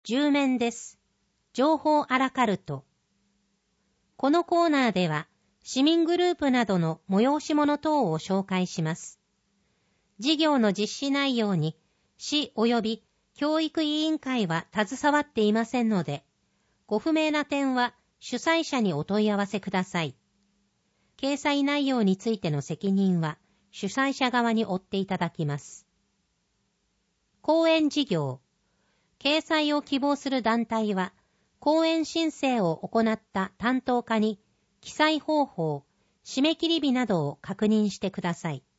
10面です。情報アラカルト。このコーナーでは、市民グループなどの催し物等を紹介します。事業の実施内容に、市及び教育委員会は携わっていませんので、ご不明な点は主催者にお問い合わせください。掲載内容についての責任は主催者側に負っていただきます。講演事業。掲載を希望する団体は、講演申請を行った担当課に記載方法、締め切り日などを確認してください。